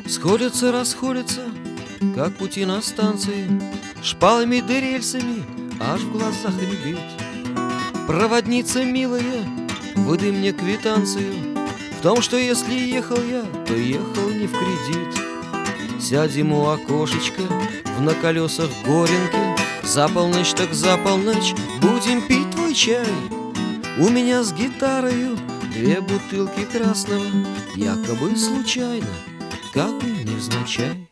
Сходятся, расходятся, как пути на станции, шпалами да рельсами аж в глазах рябит. Проводница милая, выдай мне квитанцию в том, что если ехал я, то ехал не в кредит. Сядем у окошечка в на колесах горенке, за полночь так за полночь будем пить твой чай. У меня с гитарою 2 бутылки красного, якобы случайно, как бы невзначай.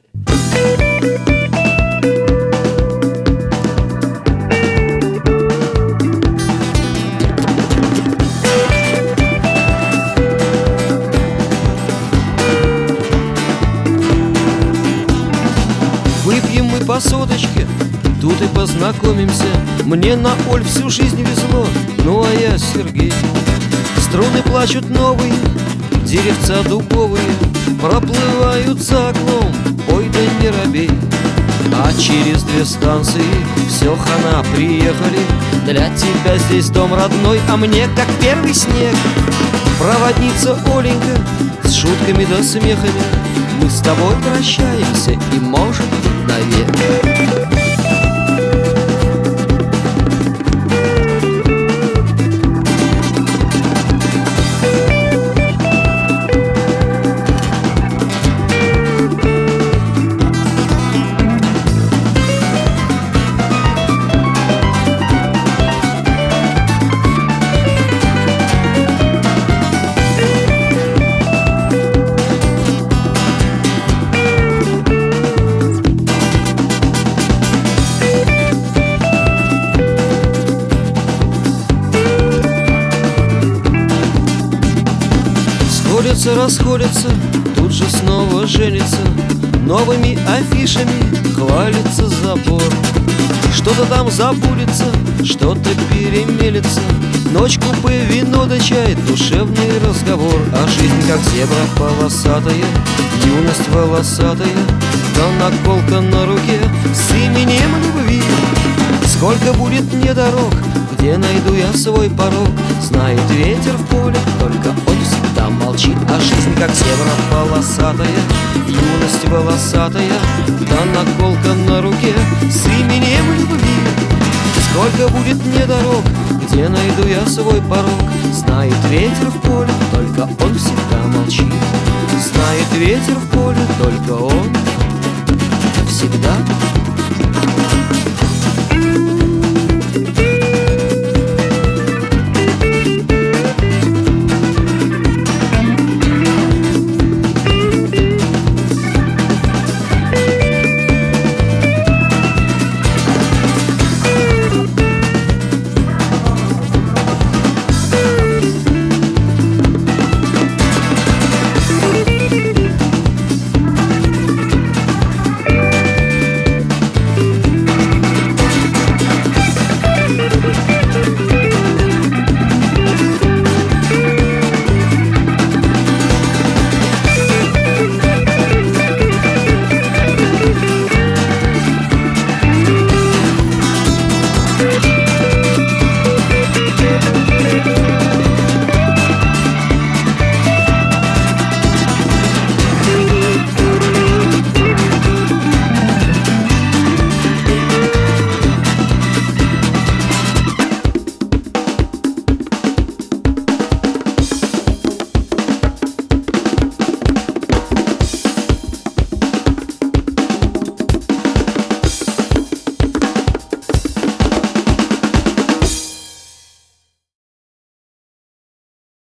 Выпьем мы по соточке, тут и познакомимся. Мне на Оль всю жизнь везло, ну а я Сергей. Струны плачут новые, деревца дубовые проплывают за оглом, ой да не робей. А через 2 станции все, хана, приехали. Для тебя здесь дом родной, а мне как первый снег. Проводница Оленька с шутками да смехами, мы с тобой прощаемся и, может быть, навек. Сходятся, расходятся, тут же снова женятся, новыми афишами хвалится забор. Что-то там забудется, что-то перемелется, ночь, купе, вино да чай, душевный разговор. А жизнь как зебра полосатая, юность волосатая, да наколка на руке с именем любви. Сколько будет мне дорог, где найду я свой порог? Знает ветер в поле, только он всегда молчит. А жизнь как зебра полосатая, юность волосатая, да наколка на руке с именем любви. Сколько будет мне дорог, где найду я свой порог? Знает ветер в поле, только он всегда молчит. Знает ветер в поле, только он всегда